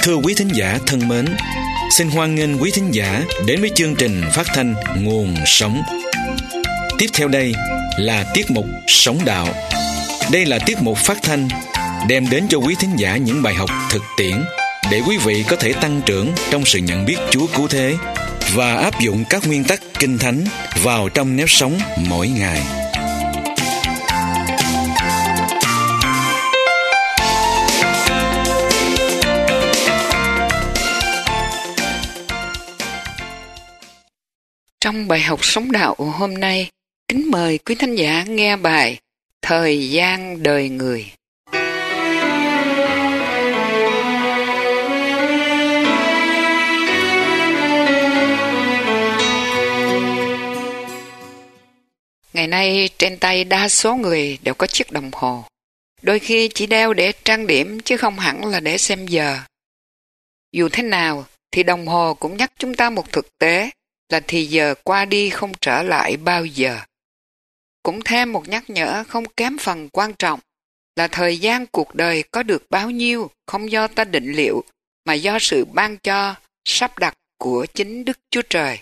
Thưa quý thính giả thân mến, xin hoan nghênh quý thính giả đến với chương trình phát thanh Nguồn Sống. Tiếp theo đây là tiết mục Sống Đạo. Đây là tiết mục phát thanh đem đến cho quý thính giả những bài học thực tiễn để quý vị có thể tăng trưởng trong sự nhận biết Chúa cứu thế và áp dụng các nguyên tắc Kinh Thánh vào trong nếp sống mỗi ngày. Trong bài học Sống Đạo hôm nay, kính mời quý thính giả nghe bài Thời gian đời người. Ngày nay trên tay đa số người đều có chiếc đồng hồ. Đôi khi chỉ đeo để trang điểm chứ không hẳn là để xem giờ. Dù thế nào thì đồng hồ cũng nhắc chúng ta một thực tế là thì giờ qua đi không trở lại bao giờ. Cũng thêm một nhắc nhở không kém phần quan trọng là thời gian cuộc đời có được bao nhiêu không do ta định liệu mà do sự ban cho, sắp đặt của chính Đức Chúa Trời.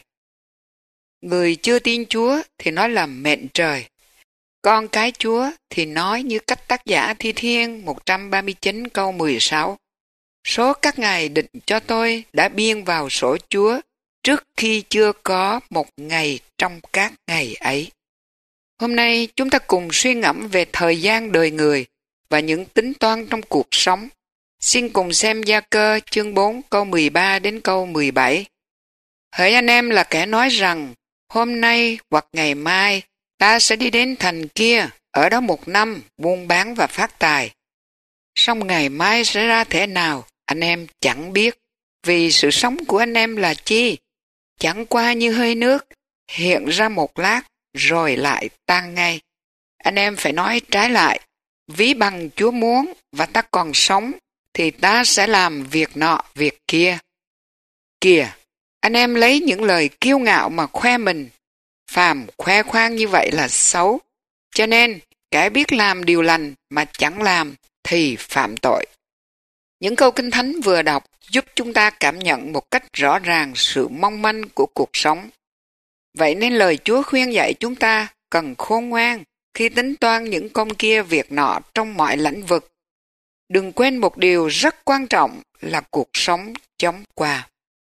Người chưa tin Chúa thì nói là mệnh trời. Con cái Chúa thì nói như cách tác giả Thi Thiên 139 câu 16. Số các ngày định cho tôi đã biên vào sổ Chúa trước khi chưa có một ngày trong các ngày ấy. Hôm nay chúng ta cùng suy ngẫm về thời gian đời người và những tính toán trong cuộc sống. Xin cùng xem Gia-cơ chương 4 câu 13 đến câu 17. Hỡi anh em là kẻ nói rằng hôm nay hoặc ngày mai ta sẽ đi đến thành kia, ở đó 1 năm buôn bán và phát tài. Song ngày mai sẽ ra thế nào anh em chẳng biết, vì sự sống của anh em là chi? Chẳng qua như hơi nước, hiện ra một lát rồi lại tan ngay. Anh em phải nói trái lại, ví bằng Chúa muốn và ta còn sống thì ta sẽ làm việc nọ việc kia. Kìa, anh em lấy những lời kiêu ngạo mà khoe mình, phàm khoe khoang như vậy là xấu. Cho nên, kẻ biết làm điều lành mà chẳng làm thì phạm tội. Những câu Kinh Thánh vừa đọc giúp chúng ta cảm nhận một cách rõ ràng sự mong manh của cuộc sống. Vậy nên lời Chúa khuyên dạy chúng ta cần khôn ngoan khi tính toán những công kia việc nọ trong mọi lĩnh vực. Đừng quên một điều rất quan trọng là cuộc sống chóng qua.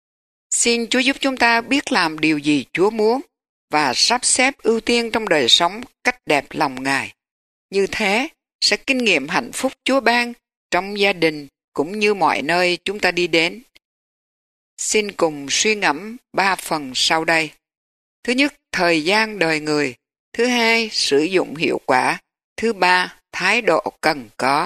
Xin Chúa giúp chúng ta biết làm điều gì Chúa muốn và sắp xếp ưu tiên trong đời sống cách đẹp lòng Ngài. Như thế sẽ kinh nghiệm hạnh phúc Chúa ban trong gia đình cũng như mọi nơi chúng ta đi đến. Xin cùng suy ngẫm 3 phần sau đây. Thứ nhất, thời gian đời người. Thứ hai, sử dụng hiệu quả. Thứ ba, thái độ cần có.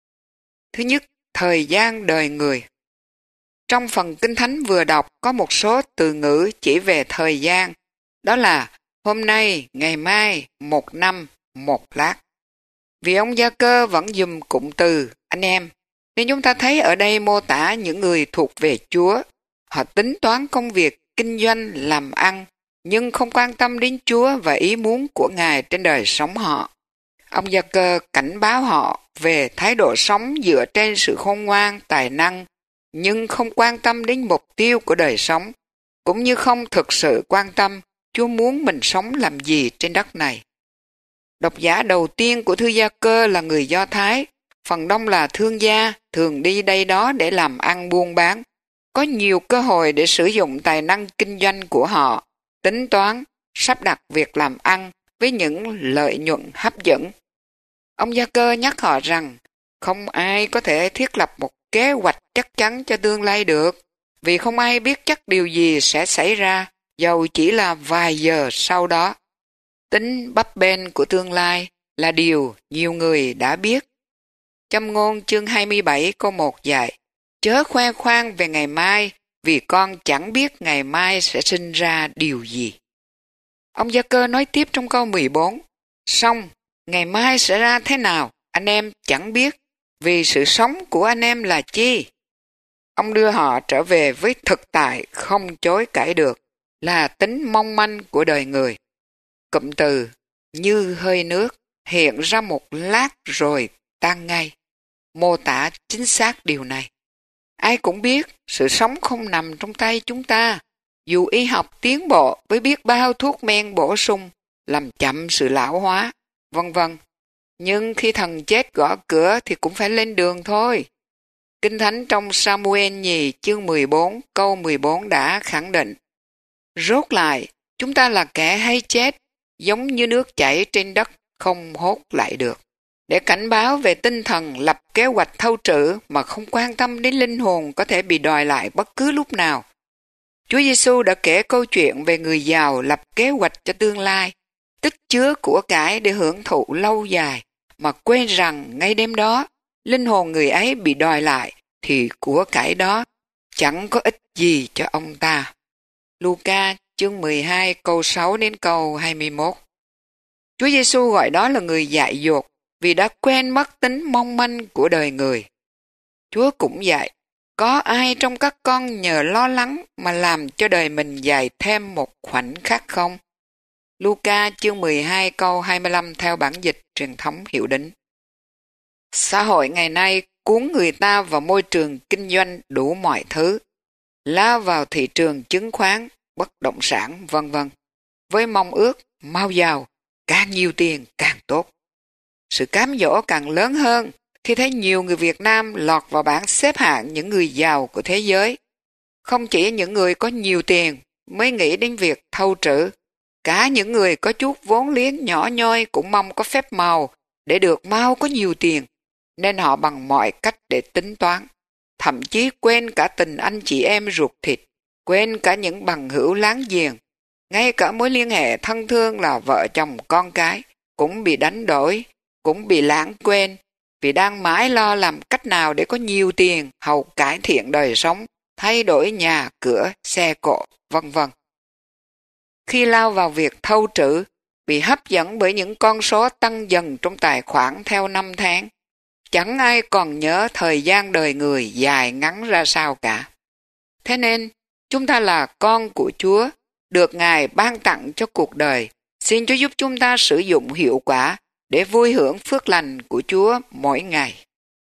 Thứ nhất, thời gian đời người. Trong phần Kinh Thánh vừa đọc có một số từ ngữ chỉ về thời gian. Đó là hôm nay, ngày mai, 1 năm, 1 lát. Vì ông Gia-cơ vẫn dùng cụm từ anh em, nên chúng ta thấy ở đây mô tả những người thuộc về Chúa. Họ tính toán công việc, kinh doanh, làm ăn, nhưng không quan tâm đến Chúa và ý muốn của Ngài trên đời sống họ. Ông Gia-cơ cảnh báo họ về thái độ sống dựa trên sự khôn ngoan, tài năng, nhưng không quan tâm đến mục tiêu của đời sống, cũng như không thực sự quan tâm Chúa muốn mình sống làm gì trên đất này. Độc giả đầu tiên của thư Gia-cơ là người Do Thái, phần đông là thương gia, thường đi đây đó để làm ăn buôn bán, có nhiều cơ hội để sử dụng tài năng kinh doanh của họ, tính toán, sắp đặt việc làm ăn với những lợi nhuận hấp dẫn. Ông Gia-cơ nhắc họ rằng không ai có thể thiết lập một kế hoạch chắc chắn cho tương lai được, vì không ai biết chắc điều gì sẽ xảy ra, dầu chỉ là vài giờ sau đó. Tính bấp bênh của tương lai là điều nhiều người đã biết. Châm ngôn chương 27 câu 1 dạy, chớ khoe khoang về ngày mai, vì con chẳng biết ngày mai sẽ sinh ra điều gì. Ông Gia-cơ nói tiếp trong câu 14, song ngày mai sẽ ra thế nào, anh em chẳng biết, vì sự sống của anh em là chi? Ông đưa họ trở về với thực tại không chối cãi được, là tính mong manh của đời người. Cụm từ như hơi nước hiện ra một lát rồi tan ngay, mô tả chính xác điều này. Ai cũng biết sự sống không nằm trong tay chúng ta. Dù y học tiến bộ với biết bao thuốc men bổ sung, làm chậm sự lão hóa, vân vân. Nhưng khi thần chết gõ cửa thì cũng phải lên đường thôi. Kinh Thánh trong Sa-mu-ên nhì chương 14 câu 14 đã khẳng định. Rốt lại, chúng ta là kẻ hay chết, giống như nước chảy trên đất, không hốt lại được. Để cảnh báo về tinh thần lập kế hoạch thâu trữ mà không quan tâm đến linh hồn có thể bị đòi lại bất cứ lúc nào. Chúa Giêsu đã kể câu chuyện về người giàu lập kế hoạch cho tương lai, tích chứa của cải để hưởng thụ lâu dài, mà quên rằng ngay đêm đó, linh hồn người ấy bị đòi lại, thì của cải đó chẳng có ích gì cho ông ta. Luca chương 12 câu 6 đến câu 21. Chúa Giêsu gọi đó là người dại dột vì đã quên mất tính mong manh của đời người. Chúa cũng vậy, có ai trong các con nhờ lo lắng mà làm cho đời mình dài thêm một khoảnh khắc không? Luca chương 12 câu 25 theo bản dịch truyền thống Hiệu Đính. Xã hội ngày nay cuốn người ta vào môi trường kinh doanh đủ mọi thứ, lao vào thị trường chứng khoán, bất động sản, vân vân, với mong ước mau giàu, càng nhiều tiền càng tốt. Sự cám dỗ càng lớn hơn khi thấy nhiều người Việt Nam lọt vào bảng xếp hạng những người giàu của thế giới. Không chỉ những người có nhiều tiền mới nghĩ đến việc thâu trữ, cả những người có chút vốn liếng nhỏ nhoi cũng mong có phép màu để được mau có nhiều tiền, nên họ bằng mọi cách để tính toán, thậm chí quên cả tình anh chị em ruột thịt, quên cả những bằng hữu láng giềng, ngay cả mối liên hệ thân thương là vợ chồng con cái cũng bị đánh đổi, cũng bị lãng quên, vì đang mãi lo làm cách nào để có nhiều tiền hầu cải thiện đời sống, thay đổi nhà cửa, xe cộ, vân vân. Khi lao vào việc thâu trữ, bị hấp dẫn bởi những con số tăng dần trong tài khoản theo năm tháng, chẳng ai còn nhớ thời gian đời người dài ngắn ra sao cả. Thế nên, chúng ta là con của Chúa, được Ngài ban tặng cho cuộc đời. Xin Chúa giúp chúng ta sử dụng hiệu quả để vui hưởng phước lành của Chúa mỗi ngày.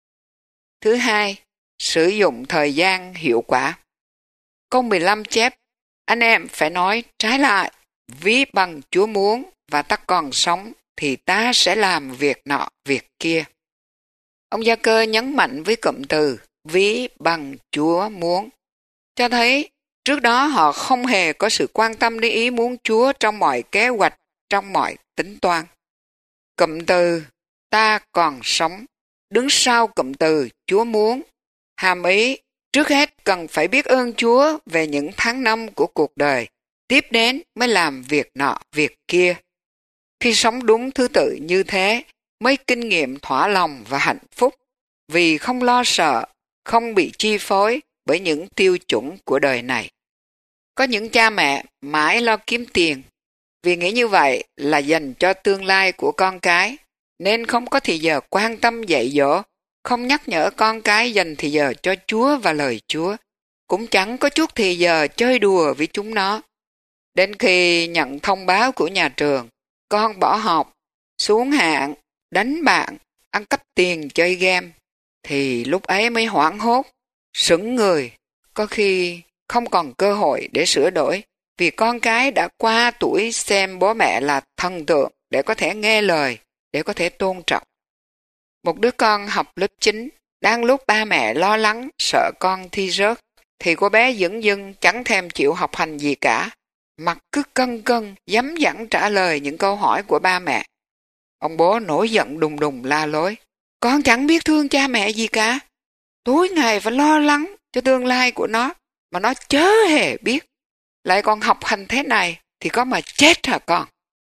Thứ hai, sử dụng thời gian hiệu quả. Câu 15 chép, anh em phải nói trái lại, ví bằng Chúa muốn và ta còn sống thì ta sẽ làm việc nọ việc kia. Ông Gia Cơ nhấn mạnh với cụm từ ví bằng Chúa muốn, cho thấy trước đó họ không hề có sự quan tâm đến ý muốn Chúa trong mọi kế hoạch, trong mọi tính toán. Cụm từ ta còn sống đứng sau cụm từ Chúa muốn, hàm ý trước hết cần phải biết ơn Chúa về những tháng năm của cuộc đời, tiếp đến mới làm việc nọ việc kia. Khi sống đúng thứ tự như thế mới kinh nghiệm thỏa lòng và hạnh phúc, vì không lo sợ, không bị chi phối bởi những tiêu chuẩn của đời này. Có những cha mẹ mãi lo kiếm tiền, vì nghĩ như vậy là dành cho tương lai của con cái, nên không có thì giờ quan tâm dạy dỗ, không nhắc nhở con cái dành thì giờ cho Chúa và lời Chúa, cũng chẳng có chút thì giờ chơi đùa với chúng nó. Đến khi nhận thông báo của nhà trường, con bỏ học, xuống hạng, đánh bạn, ăn cắp tiền chơi game, thì lúc ấy mới hoảng hốt, sững người, có khi không còn cơ hội để sửa đổi, vì con cái đã qua tuổi xem bố mẹ là thần tượng để có thể nghe lời, để có thể tôn trọng. Một đứa con học lớp 9, đang lúc ba mẹ lo lắng sợ con thi rớt, thì cô bé dửng dưng chẳng thèm chịu học hành gì cả, mặt cứ cân cân, dám dẳng trả lời những câu hỏi của ba mẹ. Ông bố nổi giận đùng đùng la lối, con chẳng biết thương cha mẹ gì cả, tối ngày phải lo lắng cho tương lai của nó, mà nó chớ hề biết, lại còn học hành thế này thì có mà chết hả con?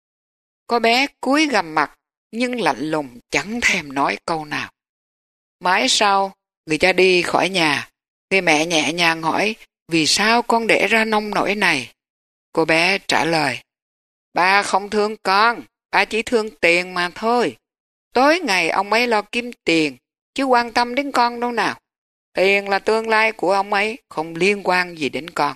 Cô bé cúi gằm mặt nhưng lạnh lùng chẳng thèm nói câu nào. Mãi sau, người cha đi khỏi nhà, người mẹ nhẹ nhàng hỏi vì sao con để ra nông nỗi này. Cô bé trả lời, ba không thương con, ba chỉ thương tiền mà thôi. Tối ngày ông ấy lo kiếm tiền, chứ quan tâm đến con đâu nào. Tiền là tương lai của ông ấy, không liên quan gì đến con.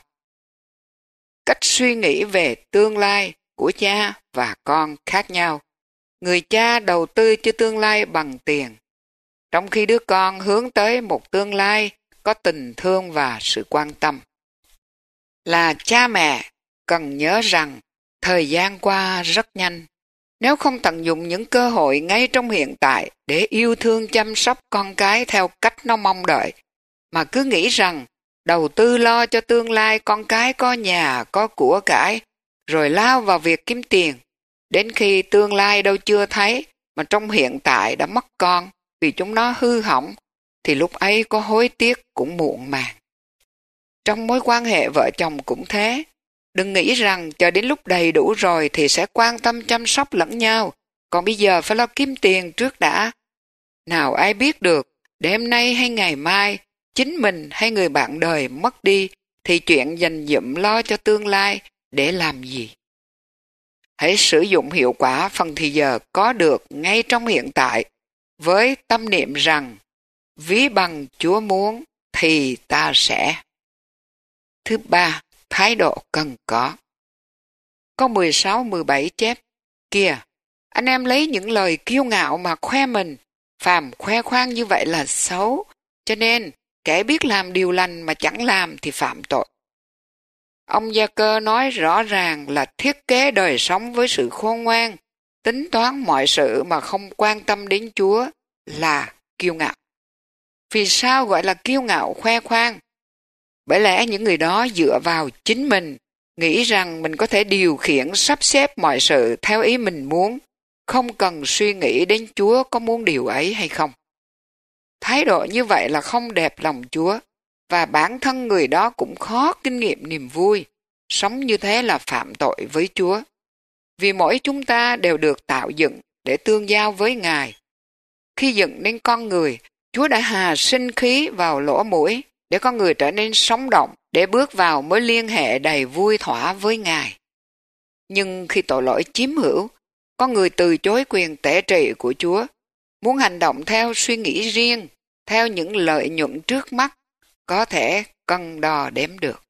Cách suy nghĩ về tương lai của cha và con khác nhau. Người cha đầu tư cho tương lai bằng tiền, trong khi đứa con hướng tới một tương lai có tình thương và sự quan tâm. Là cha mẹ, cần nhớ rằng thời gian qua rất nhanh. Nếu không tận dụng những cơ hội ngay trong hiện tại để yêu thương chăm sóc con cái theo cách nó mong đợi, mà cứ nghĩ rằng đầu tư lo cho tương lai con cái có nhà, có của cải, rồi lao vào việc kiếm tiền, đến khi tương lai đâu chưa thấy, mà trong hiện tại đã mất con vì chúng nó hư hỏng, thì lúc ấy có hối tiếc cũng muộn màng. Trong mối quan hệ vợ chồng cũng thế. Đừng nghĩ rằng chờ đến lúc đầy đủ rồi thì sẽ quan tâm chăm sóc lẫn nhau, còn bây giờ phải lo kiếm tiền trước đã. Nào ai biết được, đêm nay hay ngày mai, chính mình hay người bạn đời mất đi, thì chuyện dành dụm lo cho tương lai để làm gì? Hãy sử dụng hiệu quả phần thì giờ có được ngay trong hiện tại, với tâm niệm rằng, ví bằng Chúa muốn thì ta sẽ. Thứ ba, thái độ cần có. Câu 16-17 chép, kìa, anh em lấy những lời kiêu ngạo mà khoe mình, phàm khoe khoang như vậy là xấu, cho nên kẻ biết làm điều lành mà chẳng làm thì phạm tội. Ông Gia Cơ nói rõ ràng là thiết kế đời sống với sự khôn ngoan, tính toán mọi sự mà không quan tâm đến Chúa là kiêu ngạo. Vì sao gọi là kiêu ngạo khoe khoang? Bởi lẽ những người đó dựa vào chính mình, nghĩ rằng mình có thể điều khiển sắp xếp mọi sự theo ý mình muốn, không cần suy nghĩ đến Chúa có muốn điều ấy hay không. Thái độ như vậy là không đẹp lòng Chúa, và bản thân người đó cũng khó kinh nghiệm niềm vui. Sống như thế là phạm tội với Chúa. Vì mỗi chúng ta đều được tạo dựng để tương giao với Ngài. Khi dựng nên con người, Chúa đã hà sinh khí vào lỗ mũi để con người trở nên sống động, để bước vào mối liên hệ đầy vui thỏa với Ngài. Nhưng khi tội lỗi chiếm hữu, con người từ chối quyền tể trị của Chúa, muốn hành động theo suy nghĩ riêng, theo những lợi nhuận trước mắt, có thể cân đo đếm được.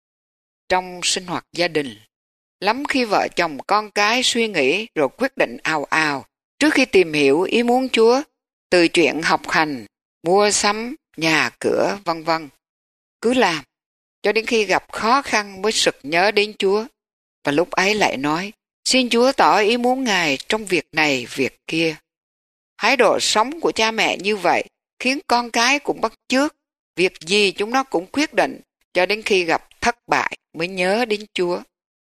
Trong sinh hoạt gia đình, lắm khi vợ chồng con cái suy nghĩ rồi quyết định ào ào trước khi tìm hiểu ý muốn Chúa, từ chuyện học hành, mua sắm, nhà cửa, vân vân. Cứ làm, cho đến khi gặp khó khăn mới sực nhớ đến Chúa, và lúc ấy lại nói, xin Chúa tỏ ý muốn Ngài trong việc này, việc kia. Thái độ sống của cha mẹ như vậy khiến con cái cũng bắt chước, việc gì chúng nó cũng quyết định, cho đến khi gặp thất bại mới nhớ đến Chúa.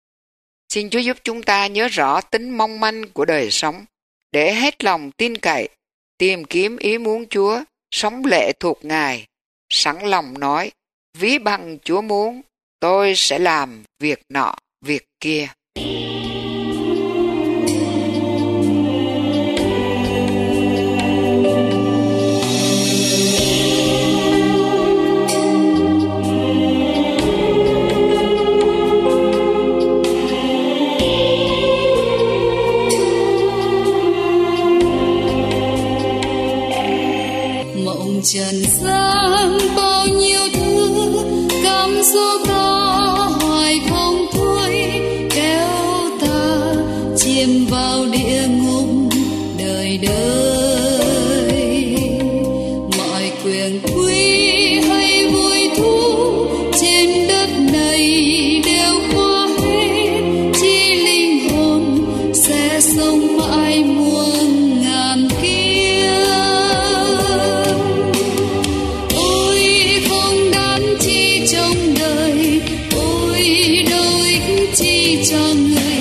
Xin Chúa giúp chúng ta nhớ rõ tính mong manh của đời sống, để hết lòng tin cậy, tìm kiếm ý muốn Chúa, sống lệ thuộc Ngài, sẵn lòng nói, ví bằng Chúa muốn, tôi sẽ làm việc nọ, việc kia. Trần gian bao nhiêu thứ cám dỗ ta hoài không thôi, kéo ta chìm vào địa ngục đời đời. Mọi quyền quý hay vui thú trên đất này đều qua hết, chỉ linh hồn sẽ sống mãi muôn ngàn kiếp. Trong đời ôi đâu ích chi cho người